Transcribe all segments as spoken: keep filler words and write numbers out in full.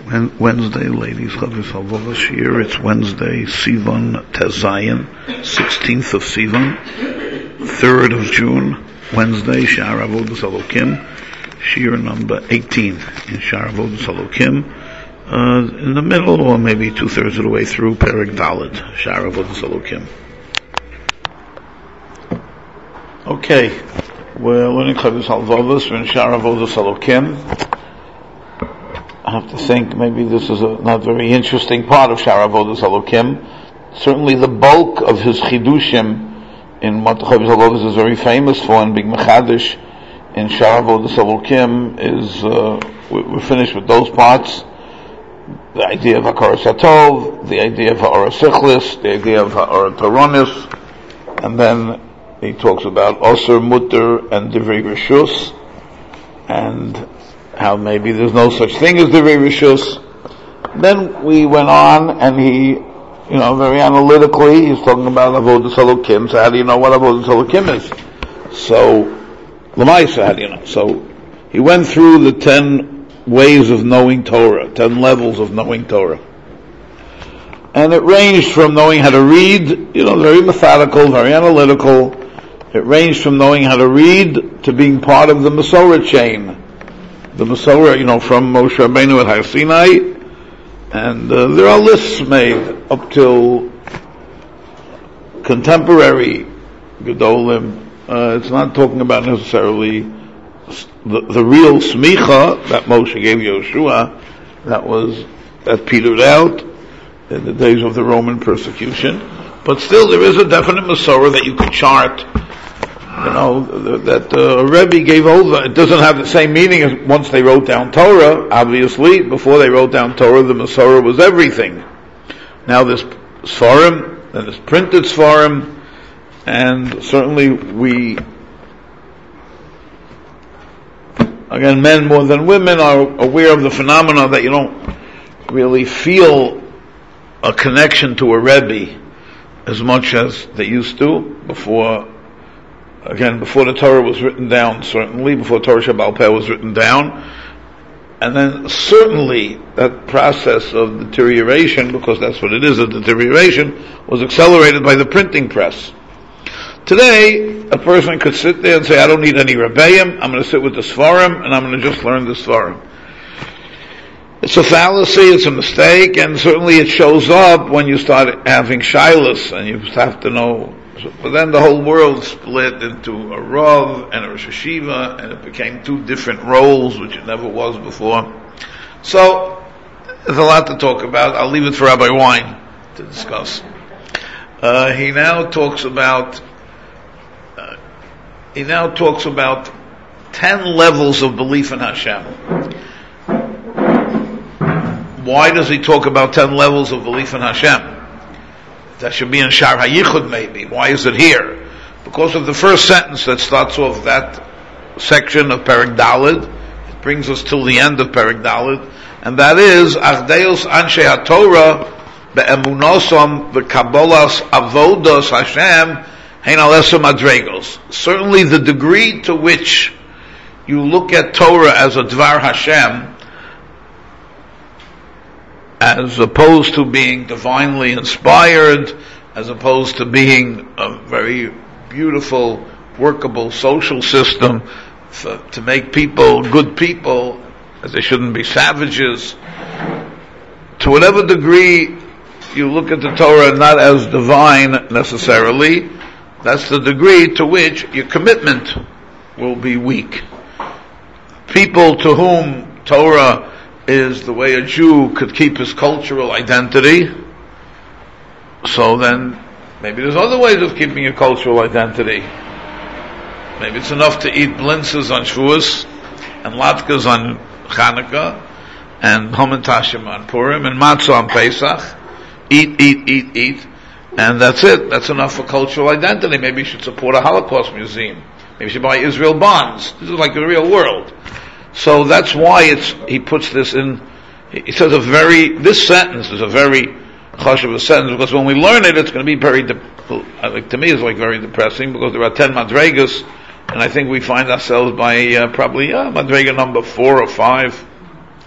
Wednesday, ladies, Chavis Halvova Shir. It's Wednesday, Sivan Tezayin, sixteenth of Sivan, third of June, Wednesday, Shar Avodas Elokim, Shir number eighteen in Shar Avodas Elokim, uh, in the middle, or maybe two-thirds of the way through, Perek Daled, Shar Avodas Elokim. Okay, we're learning Chavis Halvovas, we're in Shar Avodas Elokim. I have to think maybe this is a not very interesting part of Shar Avodas Elokim. Certainly the bulk of his chidushim in what Chavis Halvovas is very famous for, and Big Mechadish in Shar Avodas Elokim is, uh, we're finished with those parts. The idea of Hakaras Hatov, the idea of Ha'ara Sichlis, the idea of Ha'ara Toronis, and then he talks about Osir Mutter and Divrei Rishus, and how maybe there's no such thing as Divrei Rishus. Then we went on, and he, you know, very analytically, he's talking about Avodas Elokim. So how do you know what Avodas Elokim is? So, L'maisa, how do you know? So, he went through the ten ways of knowing Torah, ten levels of knowing Torah. And it ranged from knowing how to read, you know, very methodical, very analytical. It ranged from knowing how to read to being part of the Masorah chain. The Masorah, you know, from Moshe Rabbeinu at Har Sinai, and uh, there are lists made up till contemporary Gedolim. Uh, it's not talking about necessarily the, the real smicha that Moshe gave Yoshua, that was that petered out in the days of the Roman persecution. But still, there is a definite Masorah that you could chart. You know, that uh, Rebbe gave over. It doesn't have the same meaning as once they wrote down Torah, obviously. Before they wrote down Torah, the Masorah was everything. Now there's Sfarim, then there's printed Sfarim, and certainly we, again, men more than women are aware of the phenomena that you don't really feel a connection to a Rebbe as much as they used to before. Again, before the Torah was written down, certainly, before Torah Shebaal Peh was written down, and then certainly that process of deterioration, because that's what it is, a deterioration, was accelerated by the printing press. Today, a person could sit there and say, I don't need any Rebbeim, I'm going to sit with the Sfarim, and I'm going to just learn the Sfarim. It's a fallacy, it's a mistake, and certainly it shows up when you start having shilas, and you have to know. But then the whole world split into a Rav and a Rosh Hashiva, and it became two different roles, which it never was before. So, there's a lot to talk about. I'll leave it for Rabbi Wein to discuss. Uh, he now talks about, uh, he now talks about ten levels of belief in Hashem. Why does he talk about ten levels of belief in Hashem? That should be in Shar HaYichud maybe. Why is it here? Because of the first sentence that starts off that section of Perek Daled. It brings us till the end of Perek Daled. And that is, Achdeus Anshe HaTorah Be'emunosom V'Kabbalas Avodos Hashem Hein Alesa Madregos. Certainly the degree to which you look at Torah as a Dvar Hashem, as opposed to being divinely inspired, as opposed to being a very beautiful, workable social system for, to make people good people, as they shouldn't be savages. To whatever degree you look at the Torah not as divine necessarily, that's the degree to which your commitment will be weak. People to whom Torah is the way a Jew could keep his cultural identity, so then maybe there's other ways of keeping your cultural identity. Maybe it's enough to eat blintzes on Shavuos and latkes on Chanukah and Hamantashem on Purim and matzah on Pesach. Eat, eat, eat, eat, and that's it. That's enough for cultural identity. Maybe you should support a Holocaust museum. Maybe you should buy Israel bonds. This is like the real world. So that's why it's, he puts this in, he says a very, this sentence is a very chashuv sentence, because when we learn it, it's going to be very, de- like, to me it's like very depressing, because there are ten madregas, and I think we find ourselves by uh, probably uh, madrega number four or five.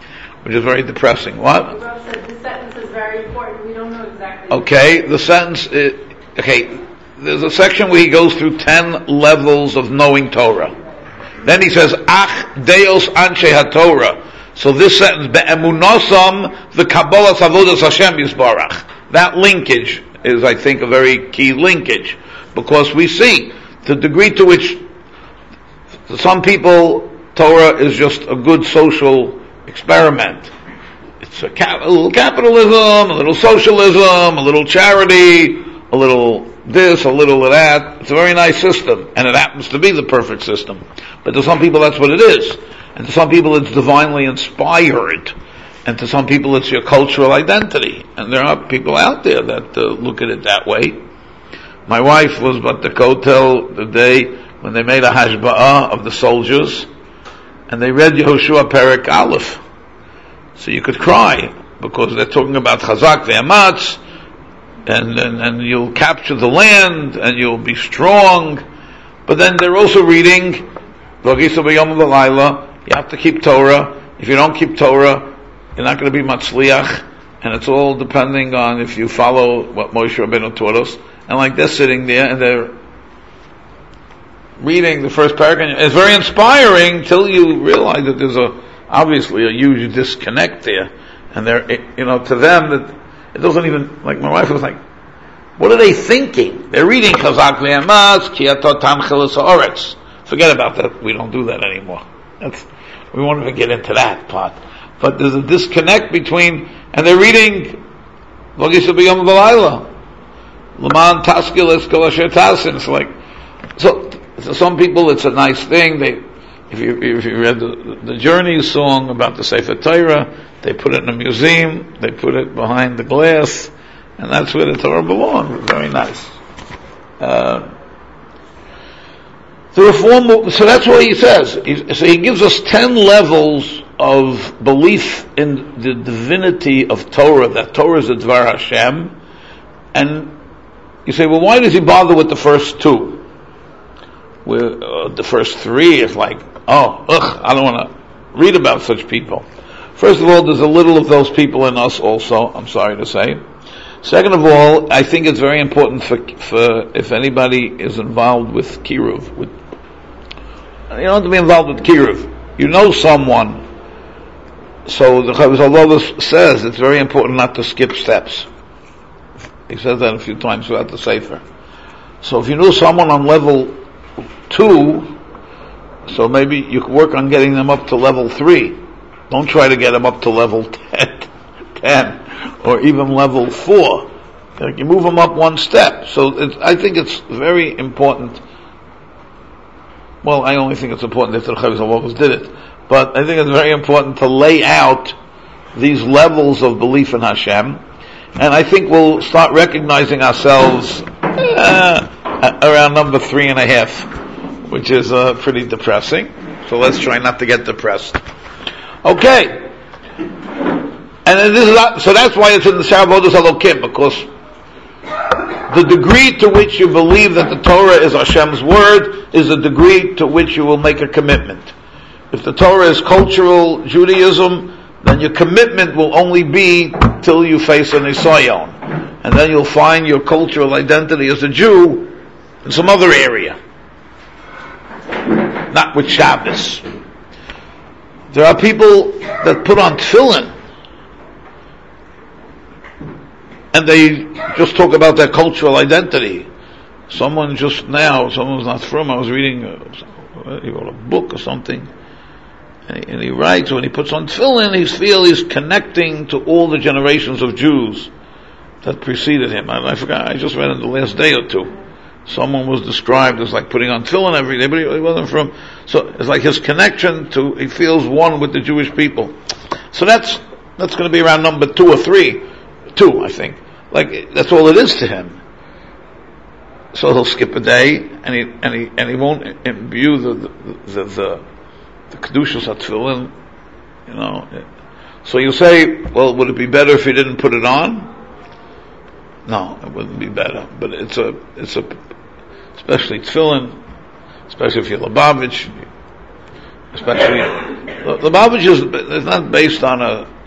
which is very depressing. What? The Rav said this sentence is very important. We don't know exactly. Okay, the sentence is, okay, there's a section where he goes through ten levels of knowing Torah. Then he says, Ach Deos Anshe HaTorah. So this sentence, Be'emunosam the Kabbalah Avodas Hashem Yisbarach. That linkage is, I think, a very key linkage. Because we see the degree to which to some people Torah is just a good social experiment. It's a, cap- a little capitalism, a little socialism, a little charity, a little this, a little of that. It's a very nice system, and it happens to be the perfect system. But to some people that's what it is. And to some people it's divinely inspired. And to some people it's your cultural identity. And there are people out there that uh, look at it that way. My wife was at the Kotel the day when they made a hashba'ah of the soldiers, and they read Yehoshua Perek Aleph. So you could cry, because they're talking about Chazak ve'amatz, and, and, and you'll capture the land, and you'll be strong. But then they're also reading, V'agisa b'yom v'layla, you have to keep Torah. If you don't keep Torah, you're not going to be matzliach, and it's all depending on if you follow what Moshe Rabbeinu taught us. And like they're sitting there and they're reading the first paragraph. It's very inspiring till you realize that there's a obviously a huge disconnect there. And they're, you know, to them that it doesn't even, like my wife was like, what are they thinking? They're reading Chazak ve'amatz, ki ato tanchelis ha'oretz. Forget about that. We don't do that anymore. That's, we won't even get into that part. But there's a disconnect between, and they're reading V'agisa b'yom v'layla. L'man taskil es kol asher tasin. It's like, so, to some people it's a nice thing. They, if you, if you read the, the Journey song about the Sefer Torah, they put it in a museum, they put it behind the glass, and that's where the Torah belongs. Very nice. Uh, the reform, so that's what he says. He, so he gives us ten levels of belief in the divinity of Torah, that Torah is a Dvar Hashem, and you say, well, why does he bother with the first two? Where, uh, the first three is like, oh, ugh, I don't want to read about such people. First of all, there's a little of those people in us also, I'm sorry to say. Second of all, I think it's very important for, for if anybody is involved with Kiruv. With, you don't have to be involved with Kiruv. You know someone. So the Chavos HaLevavos says it's very important not to skip steps. He says that a few times throughout the Sefer. So if you know someone on level two, so maybe you can work on getting them up to level three. Don't try to get them up to level ten, ten or even level four. Like you move them up one step. So it's, I think it's very important. Well, I only think it's important if the Chavos HaLevavos did it. But I think it's very important to lay out these levels of belief in Hashem. And I think we'll start recognizing ourselves uh, around number three and a half, which is uh, pretty depressing. So let's try not to get depressed. Okay. And this is not, so that's why it's in the Shara Avodas Elokim, because the degree to which you believe that the Torah is Hashem's word is the degree to which you will make a commitment. If the Torah is cultural Judaism, then your commitment will only be till you face an Nisayon. And then you'll find your cultural identity as a Jew in some other area. Not with Shabbos. There are people that put on tefillin and they just talk about their cultural identity. Someone just now, someone's not from, I was reading, a, he wrote a book or something, and he, and he writes, when he puts on tefillin, he feels he's connecting to all the generations of Jews that preceded him. I, I forgot, I just read it the last day or two. Someone was described as like putting on tefillin every day, but he wasn't from, so it's like his connection to, he feels one with the Jewish people. So that's, that's going to be around number two or three. Two, I think. Like, that's all it is to him. So he'll skip a day, and he, and he, and he won't imbue the, the, the, the, the Kedushas HaTefillin, you know. So you say, well, would it be better if he didn't put it on? No, it wouldn't be better. But it's a, it's a, especially tefillin, especially if you're Lubavitch, especially, Lubavitch is, it's not based on a,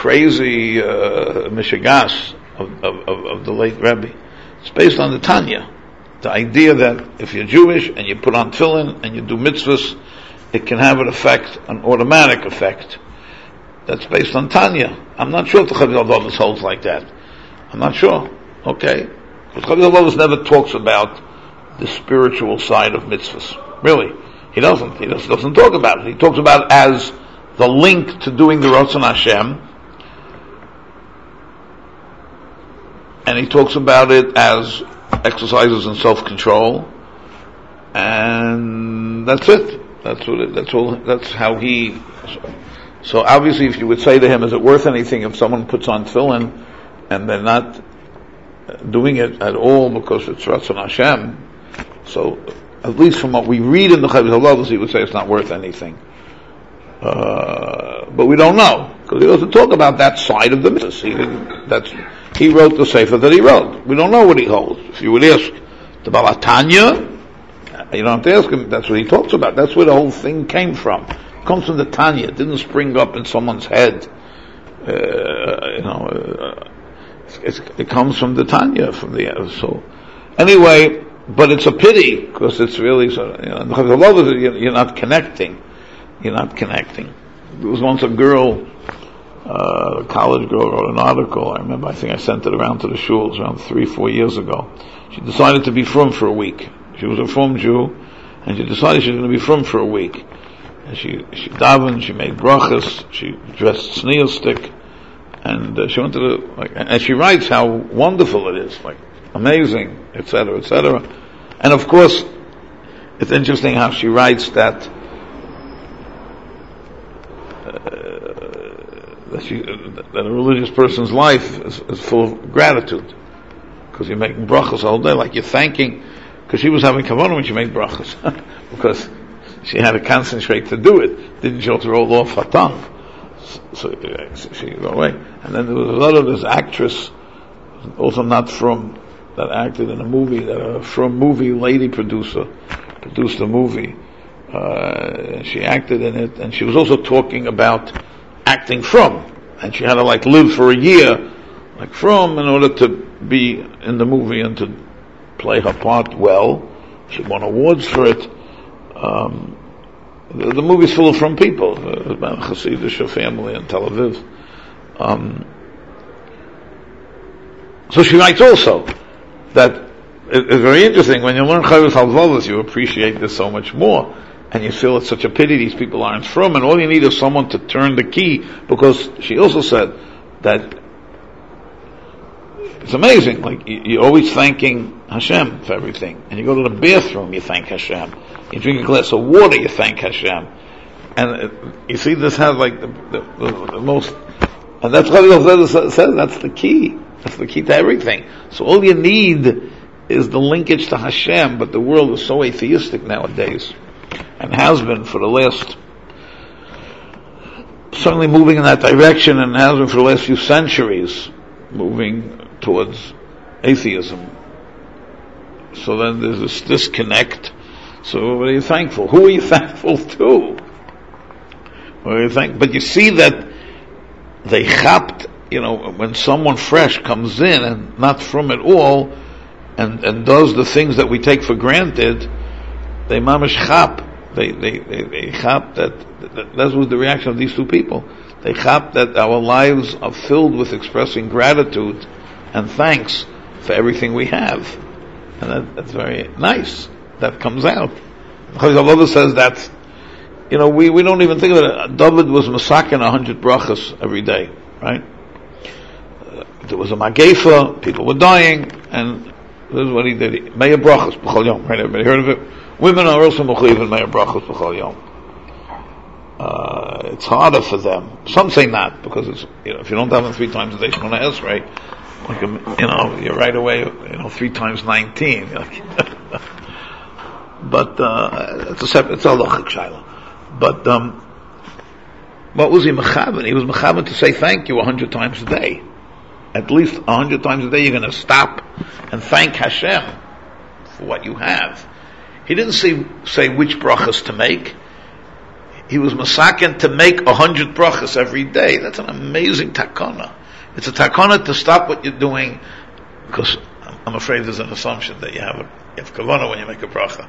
crazy uh, mishigas of, of, of, of the late Rebbe. It's based on the Tanya. The idea that if you're Jewish and you put on tefillin and you do mitzvahs, it can have an effect, an automatic effect. That's based on Tanya. I'm not sure if the Chavez HaLevavos holds like that. I'm not sure. Okay? Because Chavez HaLevavos never talks about the spiritual side of mitzvahs. Really. He doesn't. He just doesn't talk about it. He talks about it as the link to doing the Ratzon Hashem. And he talks about it as exercises in self-control. And that's it. That's what it, that's all, that's how he, so, so obviously if you would say to him, is it worth anything if someone puts on tefillin and they're not doing it at all because it's Ratzon Hashem? So, at least from what we read in the Chavez HaLevavos, he would say it's not worth anything. Uh, but we don't know, because he doesn't talk about that side of the mitzvah. He didn't, that's, he wrote the sefer that he wrote. We don't know what he holds. If you would ask the Baal HaTanya, you don't have to ask him, that's what he talks about. That's where the whole thing came from. It comes from the Tanya. It didn't spring up in someone's head. Uh, you know, uh, it's, it's, it comes from the Tanya, from the, uh, so, anyway, but it's a pity, because it's really, so, you know, you're not connecting. You're not connecting. There was once a girl, uh, a college girl wrote an article, I remember, I think I sent it around to the shuls around three, four years ago. She decided to be frum for a week. She was a frum Jew, and she decided she was going to be frum for a week. And she, she davened, she made brachas, she dressed sneer stick, and uh, she wanted to, like, and she writes how wonderful it is, like, amazing, et cetera, et cetera. And of course, it's interesting how she writes that uh, that, she, that a religious person's life is, is full of gratitude, because you're making brachas all day, like you're thanking, because she was having kavanah when she made brachas, because she had to concentrate to do it. Didn't she also roll off her tongue? So, so she go away. And then there was a lot of this actress, also not from, that acted in a movie, that a from movie lady producer produced a movie. Uh, she acted in it, and she was also talking about acting from, and she had to like live for a year like from in order to be in the movie and to play her part well. She won awards for it. Um, the, the movie's full of from people, uh, about Hasidic family in Tel Aviv. Um, so she writes also that it, it's very interesting, when you learn Chavez HaLevavos, you appreciate this so much more, and you feel it's such a pity these people aren't from, and all you need is someone to turn the key, because she also said that it's amazing, like you, you're always thanking Hashem for everything, and you go to the bathroom, you thank Hashem, you drink a glass of water, you thank Hashem, and uh, you see this has like the, the, the, the most, and that's what it says, that's the key, that's the key to everything. So all you need is the linkage to Hashem, but the world is so atheistic nowadays, and has been for the last, certainly moving in that direction, and has been for the last few centuries, moving towards atheism. So then there's this disconnect. So what are you thankful? Who are you thankful to? What are you thank? But you see that they chapped, you know, when someone fresh comes in and not from it all, and, and does the things that we take for granted, they mamish chap. They, they, they, they chap that, that, that was the reaction of these two people. They chap that our lives are filled with expressing gratitude and thanks for everything we have. And that, that's very nice. That comes out. Chavez HaLevavos says that, you know, we, we don't even think of it. David was masakin a hundred brachas every day, right? Uh, there was a magefa, people were dying, and this is what he did. Meya brachas b'chol yom, right? Everybody heard of it? Women are also mechuyev in meya brachas b'chol yom. Uh, it's harder for them. Some say not, because it's, you know, if you don't have them three times a day, Shemona Esrei, like, you know, you're right away, you know, three times nineteen. But, uh, it's a separate, it's a lochik shaila. But, um, what was he mechaben? He was mechaben to say thank you a hundred times a day. At least a hundred times a day you're going to stop and thank Hashem for what you have. He didn't say, say which brachas to make. he was masaken to make a hundred brachas every day. That's an amazing takana. It's a takana to stop what you're doing, because I'm afraid there's an assumption that you have a, you have kavanah when you make a bracha.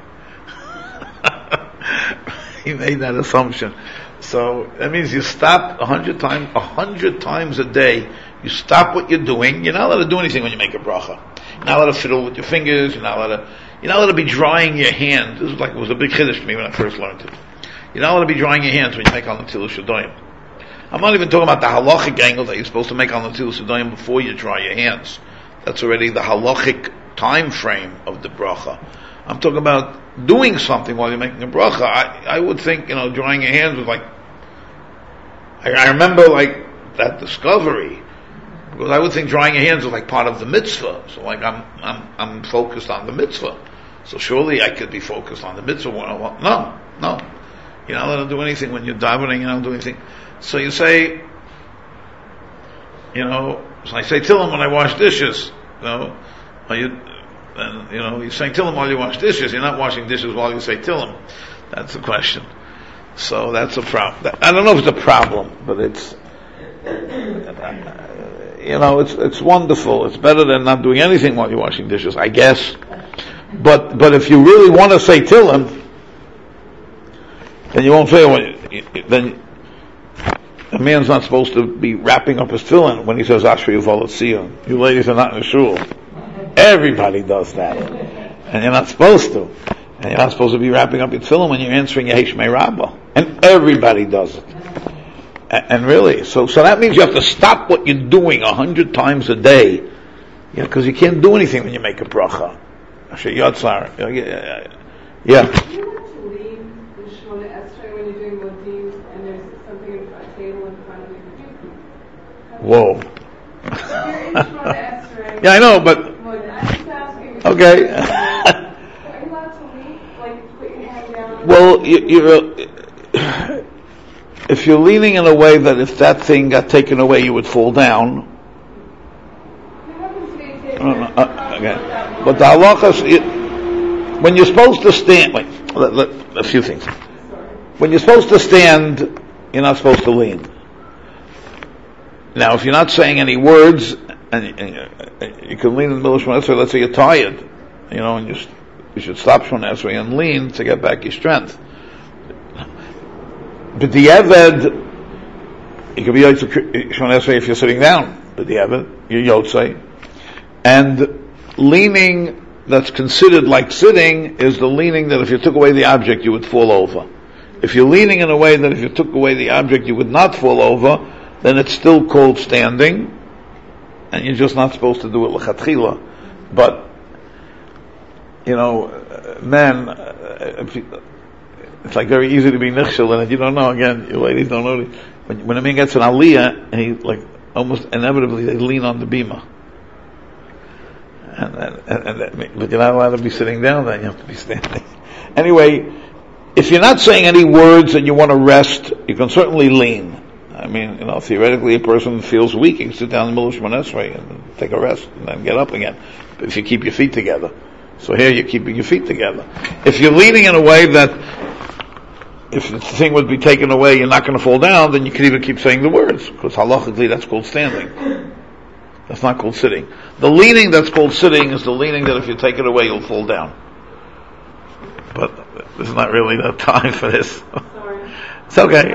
He made that assumption. So that means you stop a hundred times, a hundred times a day. You stop what you're doing. You're not allowed to do anything when you make a bracha. You're not allowed to fiddle with your fingers. You're not allowed to. You're not allowed to be drying your hands. This was like it was a big chiddush to me when I first learned it. You're not allowed to be drying your hands when you make al netilas yadayim. I'm not even talking about the halachic angle that you're supposed to make al netilas yadayim before you dry your hands. That's already the halachic time frame of the bracha. I'm talking about doing something while you're making a bracha. I, I would think, you know, drying your hands was like, I, I remember like that discovery, because I would think drying your hands was like part of the mitzvah. So like I'm, I'm, I'm focused on the mitzvah. So surely I could be focused on the mitzvah. No, no. You're not allowed to do anything when you're davening, you're not do anything. So you say, you know, so I say Tillim when I wash dishes, you know, or you, and, you know, you're saying Tillim while you wash dishes, you're not washing dishes while you say Tillim. That's the question. So that's a problem. I don't know if it's a problem, but it's, you know, it's, it's wonderful. It's better than not doing anything while you're washing dishes, I guess. But, but if you really want to say Tillim, then you won't fail when you, then a man's not supposed to be wrapping up his tefillin when he says Ashri Yuval Tzion. You ladies are not in the shul. Everybody does that. And you're not supposed to. And you're not supposed to be wrapping up your tefillin when you're answering Yehi Shmei Rabbah. And everybody does it. And, and really, so, so that means you have to stop what you're doing a hundred times a day. Yeah, because you can't do anything when you make a bracha. Asher Yotzar. Yeah. yeah. Whoa. Yeah, I know, but okay. Well, you, you're, if you're leaning in a way that if that thing got taken away, you would fall down. Uh, okay. But the halachas, when you're supposed to stand, wait, let, let, a few things. When you're supposed to stand, you're not supposed to lean. Now, if you're not saying any words, and, and you can lean in the middle of Shemona Esrei, let's say you're tired, you know, and you, you should stop Shemona Esrei and lean to get back your strength. But the Eved, you can be Shemona Esrei if you're sitting down, but the Eved, you're Yotzei. And leaning that's considered like sitting is the leaning that if you took away the object, you would fall over. If you're leaning in a way that if you took away the object, you would not fall over, then it's still called standing, and you're just not supposed to do it l'chatchila. But, you know, men, it's like very easy to be nichshel in it. You don't know, again, you ladies don't know. When, when a man gets an aliyah, and he, like, almost inevitably, they lean on the bima. And, and, and, and, but you're not allowed to be sitting down then, you have to be standing. Anyway, if you're not saying any words and you want to rest, you can certainly lean. I mean, you know, theoretically a person feels weak, you can sit down in the middle of Shemona Esrei and take a rest and then get up again. But if you keep your feet together. So here you're keeping your feet together. If you're leaning in a way that if the thing would be taken away, you're not going to fall down, then you can even keep saying the words. Because halachically that's called standing. That's not called sitting. The leaning that's called sitting is the leaning that if you take it away, you'll fall down. But this is not really the time for this. Sorry. It's okay.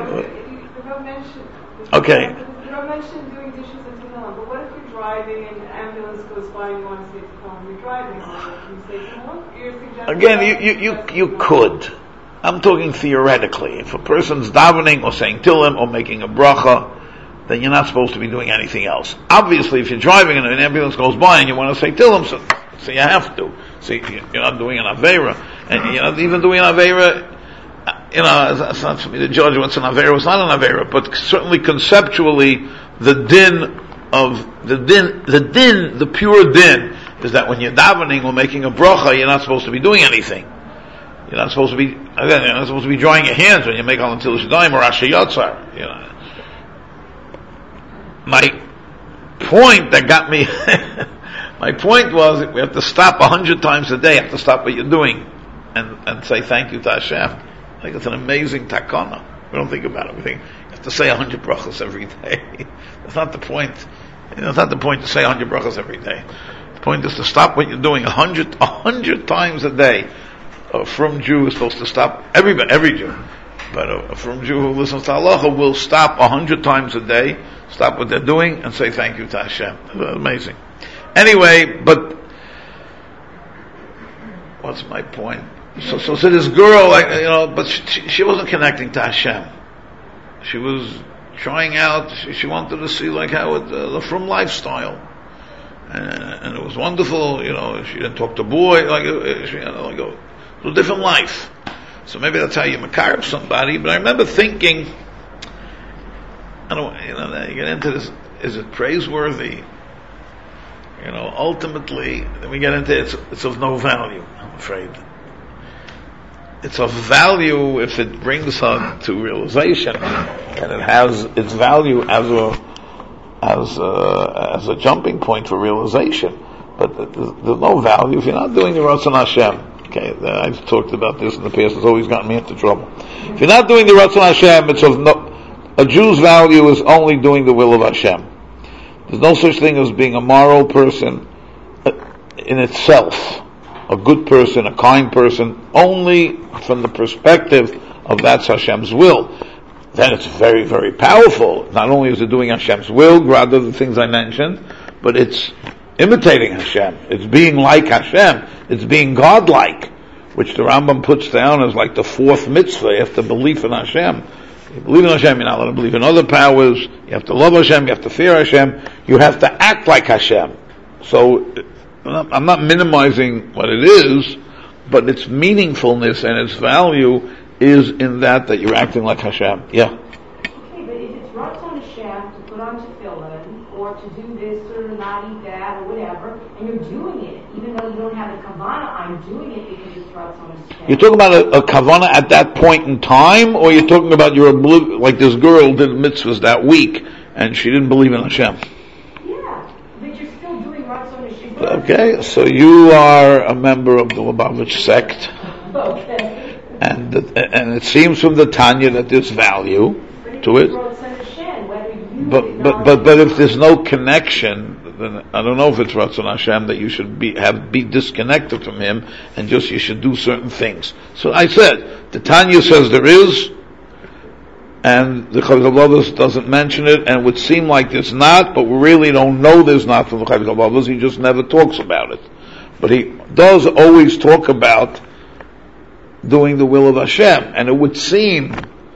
Okay. You don't mention doing dishes and Tehillim, but what if you're driving and an ambulance goes by and you want to say Tehillim? You're driving, can you say Tehillim? You're suggesting Again, you, you, you, you could. I'm talking theoretically. If a person's davening or saying Tehillim or making a bracha, then you're not supposed to be doing anything else. Obviously, if you're driving and an ambulance goes by and you want to say Tehillim, so, so you have to. So you're not doing an Aveira. And you're not even doing an Aveira. You know, it's not for me to judge what's an Aveira, what's not an Aveira, but certainly conceptually, the din of, the din, the din, the pure din, is that when you're davening or making a bracha, you're not supposed to be doing anything. You're not supposed to be, again, you're not supposed to be drying your hands when you make al netilas yadayim or Asher Yotzar. You know. My point that got me, my point was, we have to stop a hundred times a day, you have to stop what you're doing, and, and say thank you to Hashem. I think it's an amazing takana. We don't think about it. We think you have to say a hundred brachos every day. That's not the point. You know, it's not the point to say a hundred brachos every day. The point is to stop what you're doing a hundred, a hundred times a day. A frum Jew is supposed to stop, every, every Jew, but a, a frum Jew who listens to halacha will stop a hundred times a day, stop what they're doing, and say thank you to Hashem. Amazing. Anyway, but what's my point? So, so, so this girl, like, you know, but she, she wasn't connecting to Hashem. She was trying out. She, she wanted to see like how it, uh, the frum lifestyle, and, and it was wonderful. You know, she didn't talk to boy like she had like a, a different life. So maybe that's how you makar somebody. But I remember thinking, I don't, you know, you get into this. Is it praiseworthy? You know, ultimately, then we get into it, it's, it's of no value, I'm afraid. It's of value if it brings her to realization, and it has its value as a as a, as a jumping point for realization. But there's, there's no value if you're not doing the Ratzon Hashem. Okay, I've talked about this in the past. It's always gotten me into trouble. If you're not doing the Ratzon Hashem, it's of no. A Jew's value is only doing the will of Hashem. There's no such thing as being a moral person in itself, a good person, a kind person, only from the perspective of that's Hashem's will. Then it's very, very powerful. Not only is it doing Hashem's will, rather the things I mentioned, but it's imitating Hashem. It's being like Hashem. It's being God-like, which the Rambam puts down as like the fourth mitzvah after belief in Hashem. You believe in Hashem, you're not allowed to believe in other powers. You have to love Hashem, you have to fear Hashem. You have to act like Hashem. So, I'm not minimizing what it is, but its meaningfulness and its value is in that, that you're acting like Hashem. Yeah? Okay, but if it's Ratzon Hashem to put on tefillin, or to do this, or not eat that, or whatever, and you're doing it, even though you don't have a kavanah, I'm doing it because it's Ratzon Hashem. You're talking about a, a kavanah at that point in time, or you're talking about your obliv- like this girl did mitzvahs that week, and she didn't believe in Hashem? Yeah, but you're still doing Ratzon Hashem. Okay, so you are a member of the Lubavitch sect. Okay. And and it seems from the Tanya that there's value to it. But but but but if there's no connection, then I don't know if it's Ratzon Hashem that you should be have be disconnected from Him and just you should do certain things. So I said the Tanya says there is, and the Chavik HaLevavos doesn't mention it, and it would seem like there's not, but we really don't know there's not from the Chavik HaLevavos. He just never talks about it, but he does always talk about doing the will of Hashem, and it would seem,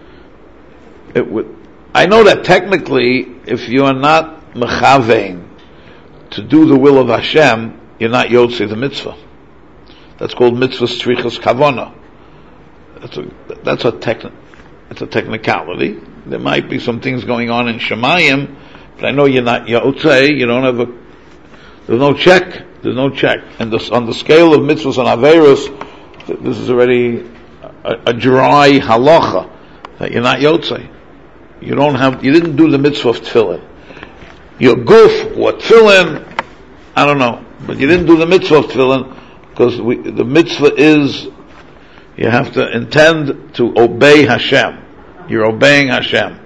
it would, I know that technically, if you are not mechavein to do the will of Hashem, you're not yotzei the mitzvah. That's called mitzvah strichas kavana. That's a, that's a techni, it's a technicality. There might be some things going on in Shemayim, but I know you're not yotzei, you don't have a, there's no check, there's no check. And this, on the scale of mitzvahs and averos, this is already a, a dry halacha that you're not yotzei. You don't have, you didn't do the mitzvah of tefillin. Your goof, what tefillin, I don't know, but you didn't do the mitzvah of tefillin because we, the mitzvah is you have to intend to obey Hashem. You're obeying Hashem.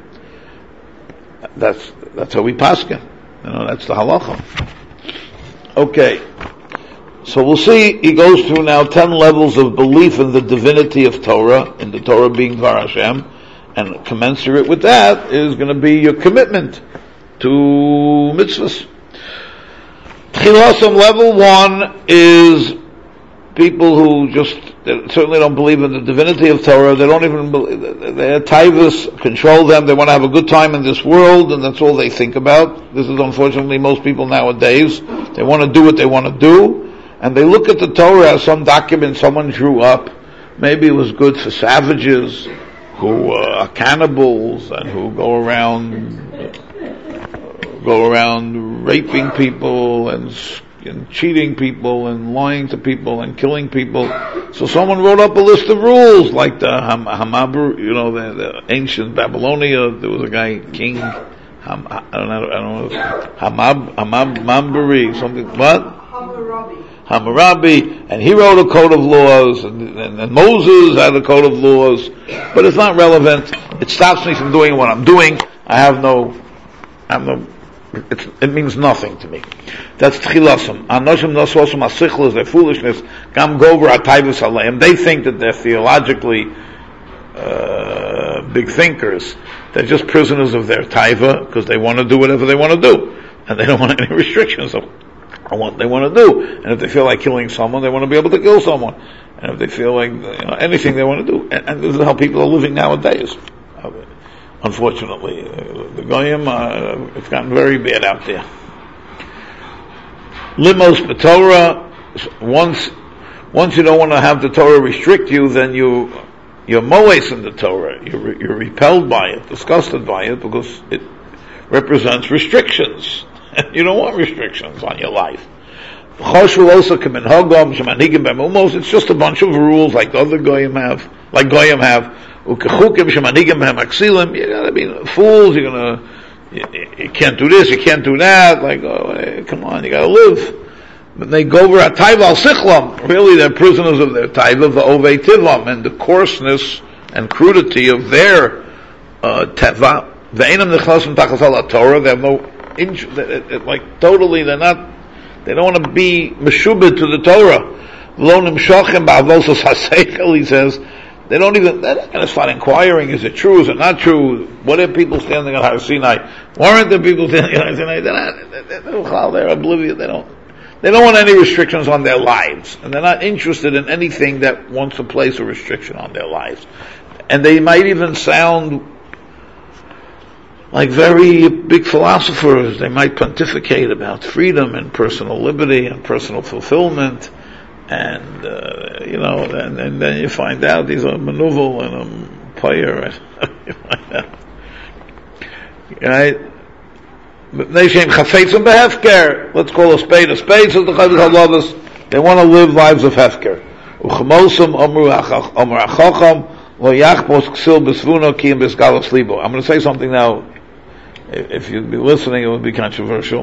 That's that's how we paskin. You know, that's the halacha. Okay. So we'll see, he goes through now ten levels of belief in the divinity of Torah, in the Torah being Dvar Hashem, and commensurate with that is going to be your commitment to mitzvahs. Tchilasam level one is people who just certainly don't believe in the divinity of Torah. They don't even believe, their taivas control them. They want to have a good time in this world, and that's all they think about. This is unfortunately most people nowadays. They want to do what they want to do. And they look at the Torah as some document someone drew up. Maybe it was good for savages who uh, are cannibals and who go around uh, go around raping people and, and cheating people and lying to people and killing people. So someone wrote up a list of rules, like the Ham, Hamabur, you know, the, the ancient Babylonia. There was a guy, King Ham, I don't know, I don't know, Hamab, Hamab, Mambari, something. What? Hammurabi. Hammurabi, and he wrote a code of laws, and, and, and Moses had a code of laws, but it's not relevant. It stops me from doing what I'm doing. I have no, I have no, it's, it means nothing to me. That's tchilasam. Anoshim nososum asichlas, their foolishness, gam gover atayvus aleim. They think that they're theologically uh, big thinkers. They're just prisoners of their taiva because they want to do whatever they want to do, and they don't want any restrictions on what they want to do. And if they feel like killing someone, they want to be able to kill someone. And if they feel like, you know, anything they want to do, and, and this is how people are living nowadays. Unfortunately, uh, the goyim, uh, it's gotten very bad out there. Limos b'Torah. Once, once you don't want to have the Torah restrict you, then you you're moes in the Torah. You're, you're repelled by it, disgusted by it, because it represents restrictions. You don't want restrictions on your life. It's just a bunch of rules like other goyim have, like goyim have. You gotta be fools. You're gonna, you, you can't do this, you can't do that. Like, oh, hey, come on, you gotta live. But they go over a taiva al sichlam. Really, they're prisoners of their taiva, the ovei tivam, and the coarseness and crudity of their uh, teva. Ve'enam nechlasum tachas al Torah. They have no, int- it, it, like totally, they're not. They don't want to be meshubed to the Torah. Lo nimshochem ba'avosos haseichel. He says. They don't even, they're not going to start inquiring, is it true, is it not true? What are people standing at Har Sinai? Weren't there people standing at Har Sinai? They're not, they're, they're, they're oblivious, they don't, they don't want any restrictions on their lives. And they're not interested in anything that wants to place a restriction on their lives. And they might even sound like very big philosophers. They might pontificate about freedom and personal liberty and personal fulfillment. And, uh, you know, and, and then you find out he's a manuval and a player. Right? Let's call a spade a spade. So the they want to live lives of hefker. I'm going to say something now. If you'd be listening, it would be controversial.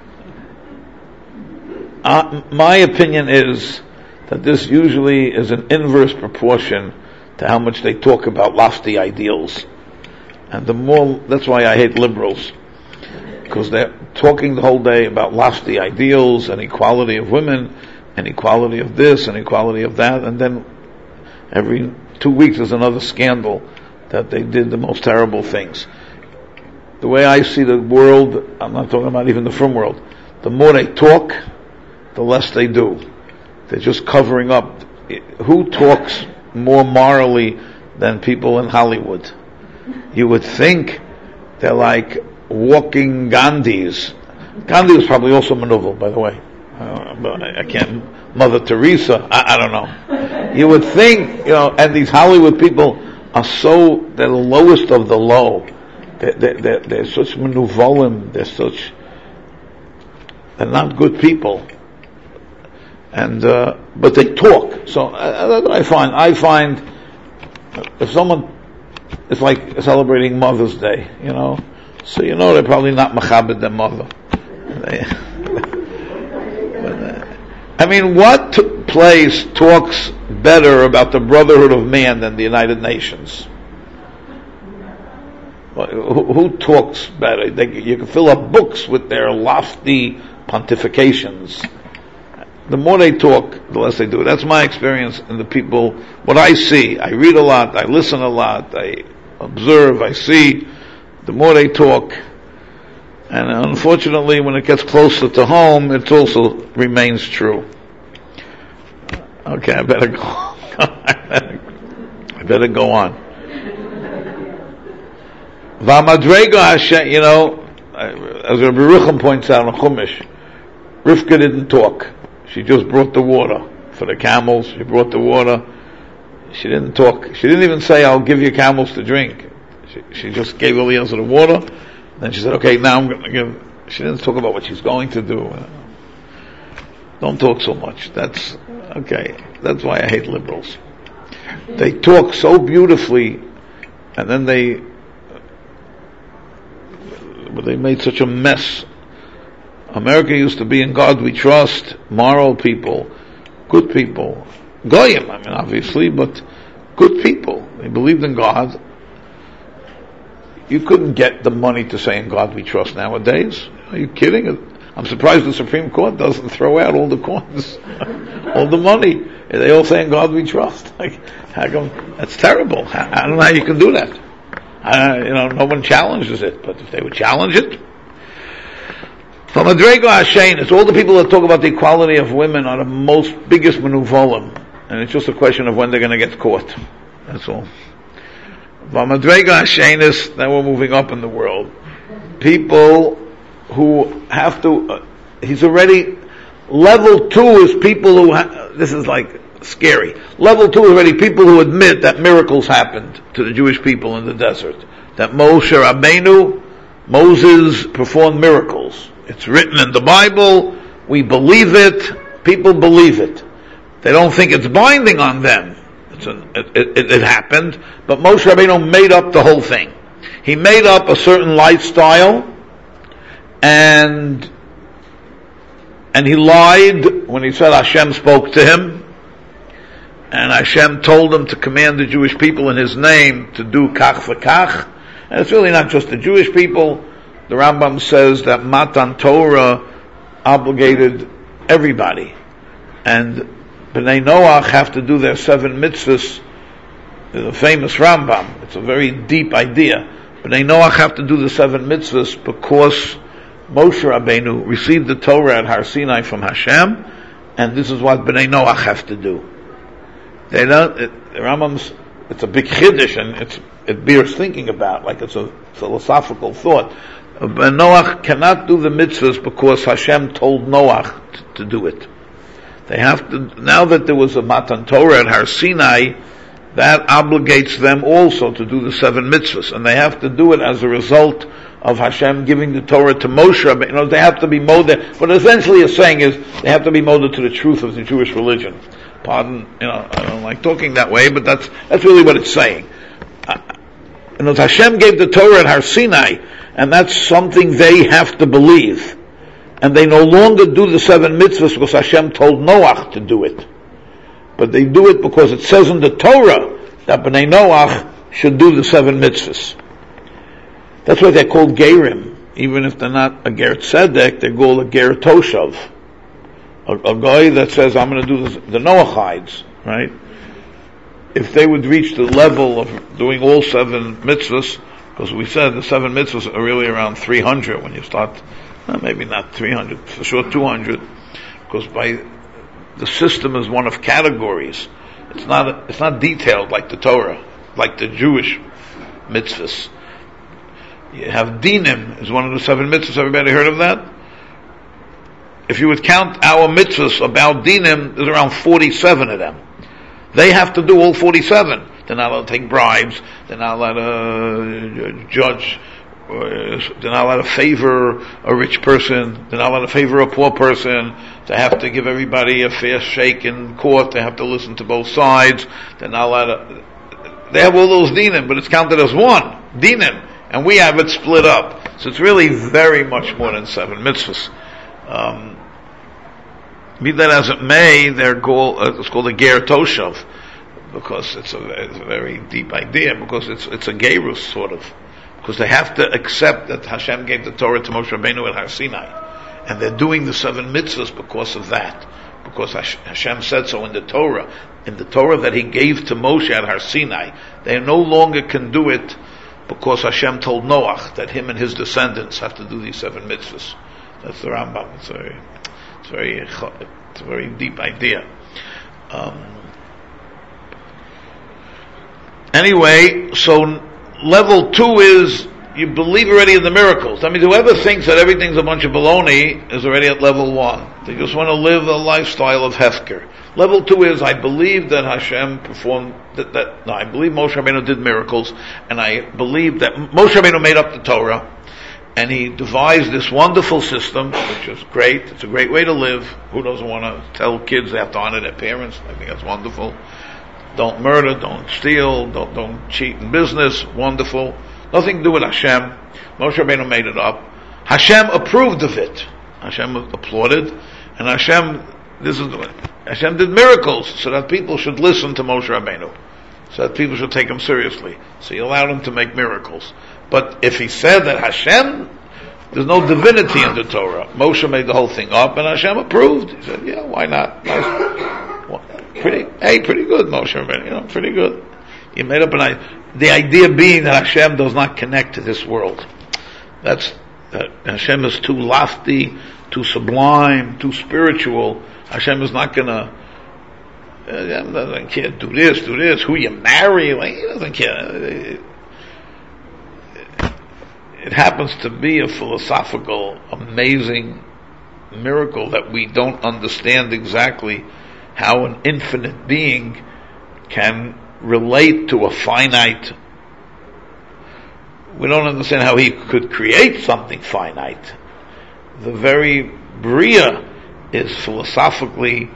Uh, my opinion is that this usually is an inverse proportion to how much they talk about lofty ideals. And the more, that's why I hate liberals. Because they're talking the whole day about lofty ideals and equality of women, and equality of this, and equality of that, and then every two weeks there's another scandal that they did the most terrible things. The way I see the world, I'm not talking about even the frum world, the more they talk, the less they do. They're just covering up. Who talks more morally than people in Hollywood? You would think they're like walking Gandhis. Gandhi was probably also maneuver, by the way. Uh, but I, I can't. Mother Teresa, I, I don't know. You would think, you know, and these Hollywood people are so, they're the lowest of the low. They're, they're, they're, they're such manuvolim, they're such, they're not good people. And, uh, but they talk. So, uh, that's what I find. I find, if someone, it's like celebrating Mother's Day, you know, so you know they're probably not machabed their mother. They, but, uh, I mean, what t- place talks better about the brotherhood of man than the United Nations? Who, who talks better? They, you can fill up books with their lofty pontifications. The more they talk, the less they do. That's my experience and the people, what I see. I read a lot, I listen a lot, I observe, I see. The more they talk, and unfortunately when it gets closer to home, it also remains true. Okay, I better go I better go on. V'amadrega Hashem, you know, as Rabbi Rucham points out in Chumash, Rivka didn't talk. She just brought the water for the camels. She brought the water. She didn't talk. She didn't even say, I'll give you camels to drink. She, she just gave Eliezer the water. Then she said, okay, now I'm going to give. She didn't talk about what she's going to do. Don't talk so much. That's, okay. That's why I hate liberals. They talk so beautifully, and then they, but they made such a mess America used to be in God we trust, moral people, good people, goyim, I mean, obviously, but good people. They believed in God. You couldn't get the money to say in God we trust nowadays. Are you kidding? I'm surprised the Supreme Court doesn't throw out all the coins, all the money. They all say in God we trust. Like, how come? That's terrible. I, I don't know how you can do that. Uh, you know, no one challenges it, but if they would challenge it. From Madrego Hashem, it's all the people that talk about the equality of women are the most biggest menuvolim, and it's just a question of when they're going to get caught. That's all. From Madrego Hashem is, now we're moving up in the world. People who have to, uh, he's already, level two is people who, ha- this is like scary. Level two is already people who admit that miracles happened to the Jewish people in the desert. That Moshe Rabbeinu, Moses performed miracles. It's written in the Bible, we believe it, people believe it. They don't think it's binding on them. It's an, it, it, it happened, but Moshe Rabbeinu made up the whole thing. He made up a certain lifestyle, and and he lied when he said Hashem spoke to him, and Hashem told him to command the Jewish people in his name to do kach v'kach. And it's really not just the Jewish people. The Rambam says that Matan Torah obligated everybody, and Bnei Noach have to do their seven mitzvahs. There's a famous Rambam. It's a very deep idea. Bnei Noach have to do the seven mitzvahs because Moshe Rabbeinu received the Torah at Har Sinai from Hashem, and this is what Bnei Noach have to do. They don't. It, the Rambam's. It's a big chiddush, and it's it bears thinking about, like it's a philosophical thought. But Noach cannot do the mitzvahs because Hashem told Noach t- to do it. They have to, now that there was a Matan Torah at Har Sinai, that obligates them also to do the seven mitzvahs, and they have to do it as a result of Hashem giving the Torah to Moshe. You know, they have to be molded. What essentially is saying is they have to be molded to the truth of the Jewish religion. Pardon, you know, I don't like talking that way, but that's that's really what it's saying. Uh, you know, Hashem gave the Torah at Har Sinai, and that's something they have to believe. And they no longer do the seven mitzvahs because Hashem told Noach to do it. But they do it because it says in the Torah that Bnei Noach should do the seven mitzvahs. That's why they're called Gerim. Even if they're not a Ger Tzedek, they're called a Ger Toshav. A, a guy that says, I'm going to do this, the Noachides, right? If they would reach the level of doing all seven mitzvahs, because we said the seven mitzvahs are really around three hundred when you start, well, maybe not three hundred, for sure two hundred, because by the system is one of categories. It's not it's not detailed like the Torah, like the Jewish mitzvahs. You have dinim is one of the seven mitzvahs. Everybody heard of that? If you would count our mitzvahs about dinim, there's around forty-seven of them. They have to do all forty-seven. They're not allowed to take bribes. They're not allowed to judge. They're not allowed to favor a rich person. They're not allowed to favor a poor person. They have to give everybody a fair shake in court. They have to listen to both sides. They're not allowed to. They have all those dinim, but it's counted as one dinim, and we have it split up. So it's really very much more than seven mitzvahs. Um, be that as it may, their goal uh, it's called a ger toshav because it's a, it's a very deep idea, because it's it's a gerus sort of, because they have to accept that Hashem gave the Torah to Moshe Rabbeinu at Har Sinai, and they're doing the seven mitzvahs because of that, because Hashem said so in the Torah, in the Torah that He gave to Moshe at Har Sinai. They no longer can do it because Hashem told Noach that him and his descendants have to do these seven mitzvahs. That's the Rambam. It's very, it's very, it's a very deep idea. Um, anyway, so level two is you believe already in the miracles. I mean, whoever thinks that everything's a bunch of baloney is already at level one. They just want to live a lifestyle of hefker. Level two is I believe that Hashem performed that. that no, I believe Moshe Rabbeinu did miracles, and I believe that Moshe Rabbeinu made up the Torah. And he devised this wonderful system, which is great. It's a great way to live. Who doesn't want to tell kids they have to honor their parents? I think that's wonderful. Don't murder, don't steal, don't, don't cheat in business. Wonderful. Nothing to do with Hashem. Moshe Rabbeinu made it up. Hashem approved of it. Hashem applauded, and Hashem, this is the way, Hashem did miracles so that people should listen to Moshe Rabbeinu, so that people should take him seriously. So he allowed him to make miracles. But if he said that Hashem, there's no divinity in the Torah, Moshe made the whole thing up, and Hashem approved. He said, yeah, why not? Nice. Well, pretty, hey, pretty good, Moshe Rabbeinu, you know, pretty good. He made up an idea. The idea being that Hashem does not connect to this world. That's, that Hashem is too lofty, too sublime, too spiritual. Hashem is not gonna, uh, Hashem doesn't care, do this, do this, who you marry, like, he doesn't care. It, it happens to be a philosophical, amazing miracle that we don't understand exactly how an infinite being can relate to a finite. We don't understand how he could create something finite. The very Bria is philosophically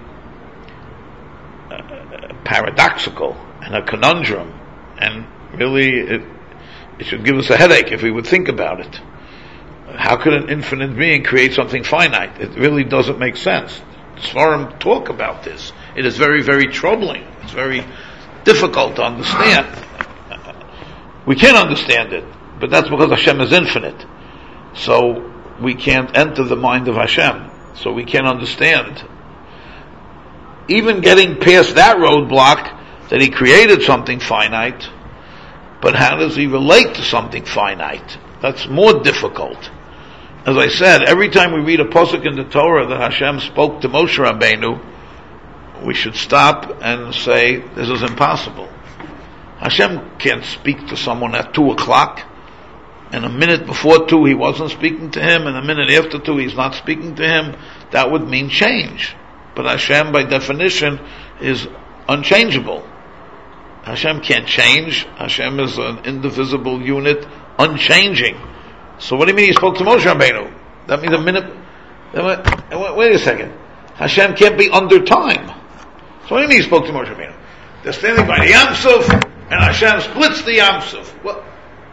uh, paradoxical and a conundrum, and really it, it should give us a headache if we would think about it. How could an infinite being create something finite? It really doesn't make sense. Sfarim talk about this. It is very, very troubling. It's very difficult to understand. We can't understand it, but that's because Hashem is infinite. So we can't enter the mind of Hashem. So we can't understand. Even getting past that roadblock, that he created something finite, but how does he relate to something finite? That's more difficult. As I said, every time we read a pasuk in the Torah that Hashem spoke to Moshe Rabbeinu, we should stop and say, this is impossible. Hashem can't speak to someone at two o'clock, and a minute before two he wasn't speaking to him, and a minute after two he's not speaking to him. That would mean change. But Hashem, by definition, is unchangeable. Hashem can't change. Hashem is an indivisible unit, unchanging. So what do you mean he spoke to Moshe Rabbeinu? That means a minute, wait a second. Hashem can't be under time. So what do you mean he spoke to Moshe Rabbeinu? They're standing by the Yam Suf, and Hashem splits the Yam Suf. Well,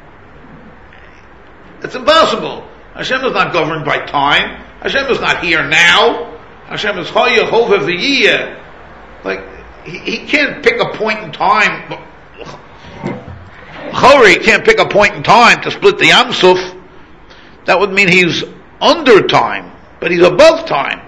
it's impossible. Hashem is not governed by time. Hashem is not here now. Hashem is Chaya Hova V'yiyeh. Like, he, he can't pick a point in time. Chori can't pick a point in time to split the Yam Suf. That would mean he's under time, but he's above time.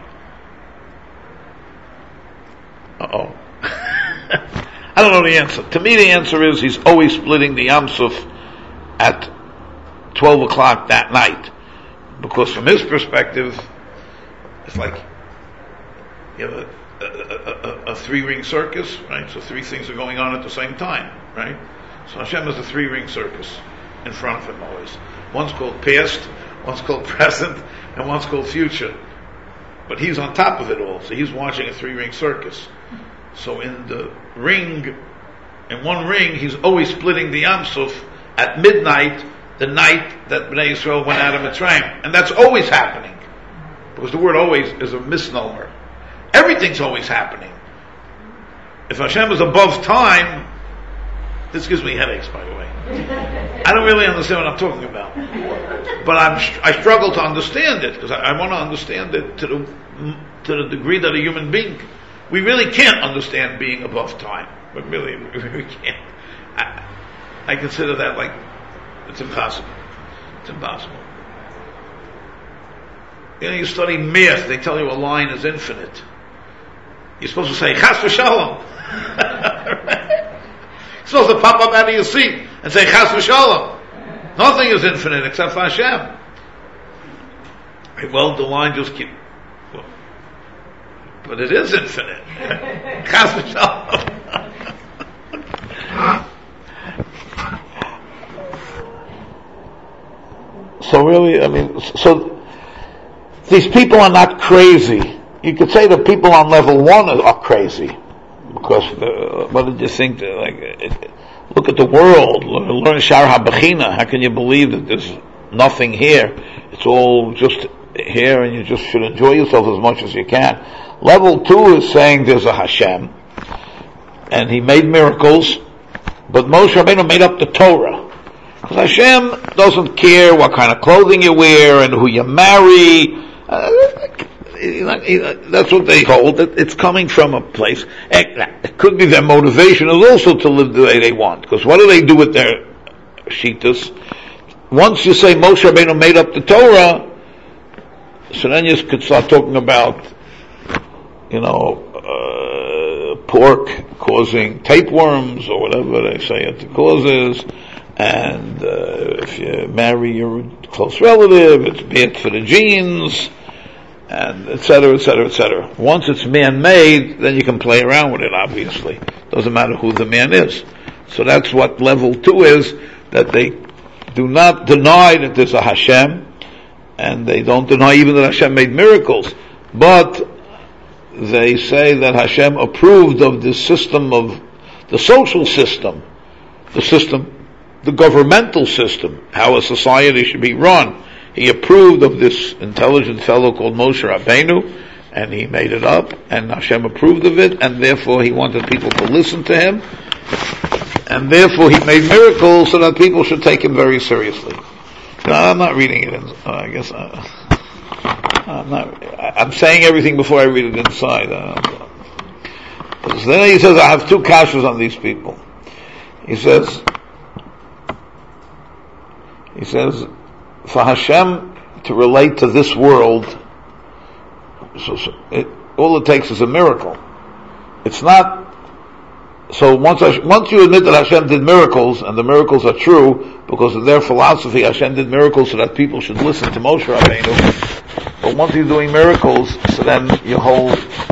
Uh-oh. I don't know the answer. To me the answer is he's always splitting the Yam Suf at twelve o'clock that night. Because from his perspective, it's like you have a, a, a, a three-ring circus, right? So three things are going on at the same time, right? So Hashem is a three-ring circus in front of him always. One's called past, one's called present, and one's called future. But he's on top of it all, so he's watching a three-ring circus. So in the ring, in one ring, he's always splitting the Yam Suf at midnight, the night that Bnei Yisrael went out of Mitzrayim. And that's always happening. Because the word always is a misnomer. Everything's always happening. If Hashem is above time, this gives me headaches, by the way. I don't really understand what I'm talking about. But I'm, I struggle to understand it, because I, I want to understand it to the, to the degree that a human being, we really can't understand being above time. But really, we really can't. I, I consider that like, it's impossible. It's impossible. You know, you study math, they tell you a line is infinite. You're supposed to say, Chas v'shalom. You're supposed to pop up out of your seat and say, Chas v'shalom. Nothing is infinite except for Hashem. Well, the line just keeps, well, but it is infinite. Chas v'shalom. So really, I mean, so these people are not crazy. You could say the people on level one are, are crazy, because uh, what did you think? That, like, it, look at the world. Learn Shar HaBechina. How can you believe that there's nothing here? It's all just here, and you just should enjoy yourself as much as you can. Level two is saying there's a Hashem, and He made miracles, but Moshe Rabbeinu made up the Torah. Because Hashem doesn't care what kind of clothing you wear and who you marry. Uh, that's what they hold. It's coming from a place. It could be their motivation is also to live the way they want. Because what do they do with their shitas? Once you say Moshe Rabbeinu made up the Torah, so then you could start talking about, you know, uh, pork causing tapeworms or whatever they say it causes, and uh, if you marry your close relative, it's bad for the genes, and et cetera, et cetera, et cetera. Once it's man-made, then you can play around with it, obviously. Doesn't matter who the man is. So that's what level two is, that they do not deny that there's a Hashem, and they don't deny even that Hashem made miracles, but they say that Hashem approved of this system of the social system, the system, the governmental system, how a society should be run. He approved of this intelligent fellow called Moshe Rabbeinu, and he made it up, and Hashem approved of it, and therefore he wanted people to listen to him, and therefore he made miracles so that people should take him very seriously. No, I'm not reading it. In, uh, I guess uh, I'm not. I'm saying everything before I read it inside. Uh, so then he says, "I have two kashas on these people." He says, "He says for Hashem to relate to this world, so, so it, all it takes is a miracle. It's not." So once once you admit that Hashem did miracles, and the miracles are true, because of their philosophy, Hashem did miracles so that people should listen to Moshe Rabbeinu. But once you're doing miracles, so then your whole,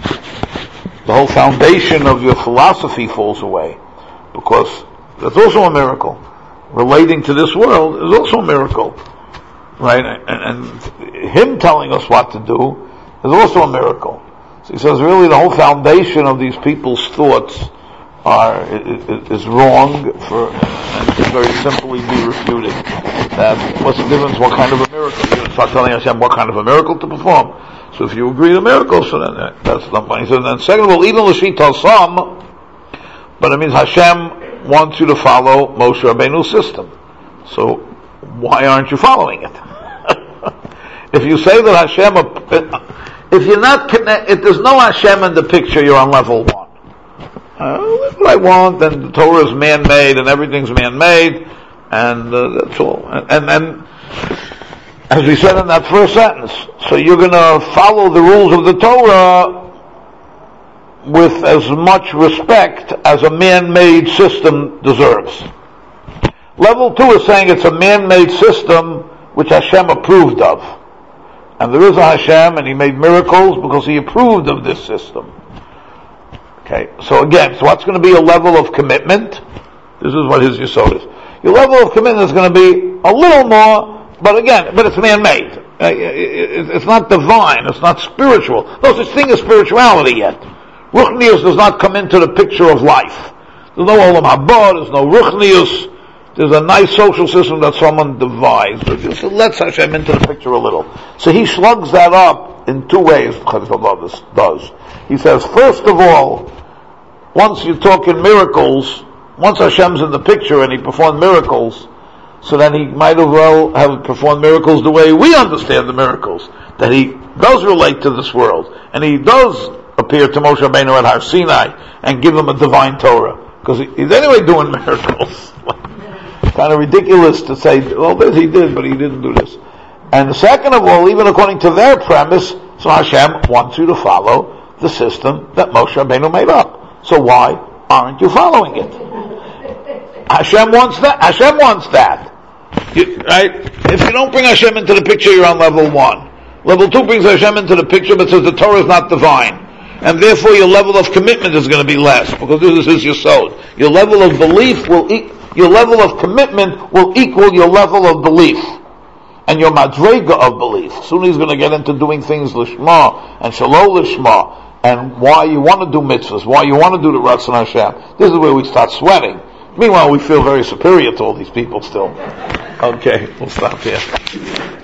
the whole foundation of your philosophy falls away. Because that's also a miracle. Relating to this world is also a miracle. Right? And, and him telling us what to do is also a miracle. So he says really the whole foundation of these people's thoughts are is, is wrong for, and can very simply be refuted. That what's the difference? What kind of a miracle? You're going to start telling Hashem what kind of a miracle to perform. So if you agree to miracles, so then that's not funny. So then, second of all, even L'shita some, but it means Hashem wants you to follow Moshe Rabbeinu's system. So why aren't you following it? If you say that Hashem, if you're not connected, if there's no Hashem in the picture, you're on level one. Uh, that's what I want, and the Torah is man-made, and everything's man-made, and uh, that's all. And then, as we said in that first sentence, so you're going to follow the rules of the Torah with as much respect as a man-made system deserves. Level two is saying it's a man-made system which Hashem approved of. And there is a Hashem, and He made miracles because He approved of this system. Okay, so again, so what's going to be a level of commitment? This is what his yesod is. Your level of commitment is going to be a little more, but again, but it's man-made. Uh, it, it's not divine, it's not spiritual. No such thing as spirituality yet. Ruchnius does not come into the picture of life. There's no olam haba, there's no ruchnius. There's a nice social system that someone devised. It just lets Hashem into the picture a little. So he slugs that up in two ways, Chazal does. He says, first of all, once you talk in miracles, once Hashem's in the picture and He performed miracles, so then He might as well have performed miracles the way we understand the miracles, that He does relate to this world, and He does appear to Moshe Rabbeinu at Har Sinai and give him a divine Torah, because He's anyway doing miracles. Kind of ridiculous to say, well, this He did, but He didn't do this. And second of all, even according to their premise, so Hashem wants you to follow the system that Moshe Rabbeinu made up. So why aren't you following it? Hashem wants that. Hashem wants that. You, right? If you don't bring Hashem into the picture, you're on level one. Level two brings Hashem into the picture, but says the Torah is not divine. And therefore your level of commitment is going to be less, because this is your yesod. Your level of belief will e- your level of commitment will equal your level of belief. And your madrega of belief. Soon he's going to get into doing things lishma and shalom lishma, and why you want to do mitzvahs, why you want to do the Ratzon Hashem. This is where we start sweating. Meanwhile, we feel very superior to all these people still. Okay, we'll stop here.